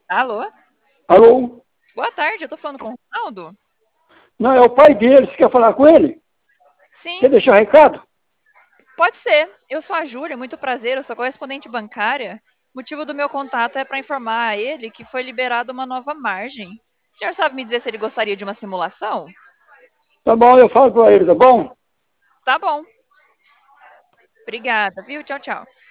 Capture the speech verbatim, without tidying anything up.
Alô? Alô? Boa tarde, eu tô falando com o Ronaldo? Não, é o pai dele. Você quer falar com ele? Sim, Quer deixar recado? pode ser. Eu sou a Júlia, muito prazer, eu sou correspondente bancária. O motivo do meu contato é para informar a ele que foi liberada uma nova margem. O senhor sabe me dizer se ele gostaria de uma simulação? Tá bom, eu falo com ele, tá bom? Tá bom. Obrigada, viu? Tchau, tchau.